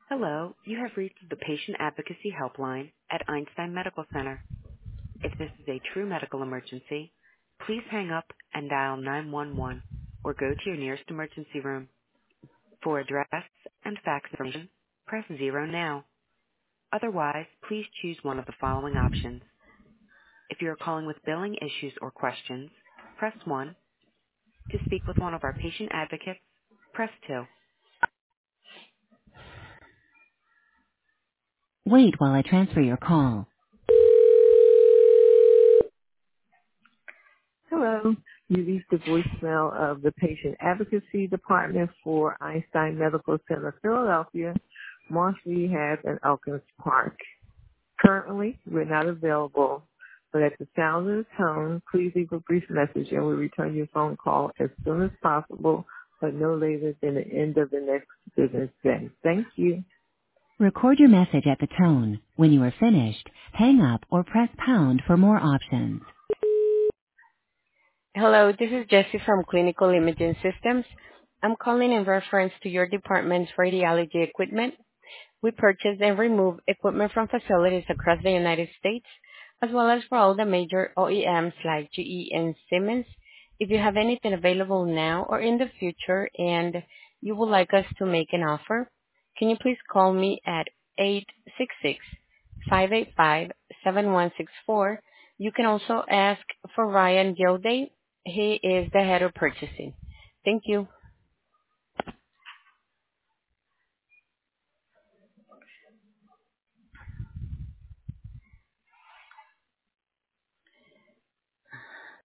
Hello, you have reached the Patient Advocacy Helpline at Einstein Medical Center. If this is a true medical emergency, please hang up and dial 911 or go to your nearest emergency room. For address and fax information, press 0 now. Otherwise, please choose one of the following options. If you are calling with billing issues or questions, press 1. To speak with one of our patient advocates, press 2. Wait while I transfer your call. Hello. You reached the voicemail of the Patient Advocacy Department for Einstein Medical Center, Philadelphia, Marsh Rehab, and Elkins Park. Currently, we're not available, but at the sound of the tone, please leave a brief message and we'll return your phone call as soon as possible, but no later than the end of the next business day. Thank you. Record your message at the tone. When you are finished, hang up or press pound for more options. Hello, this is Jessie from Clinical Imaging Systems. I'm calling in reference to your department's radiology equipment. We purchase and remove equipment from facilities across the United States, as well as for all the major OEMs like GE and Siemens. If you have anything available now or in the future and you would like us to make an offer, can you please call me at 866-585-7164. You can also ask for Ryan Gilday. He is the head of purchasing. Thank you.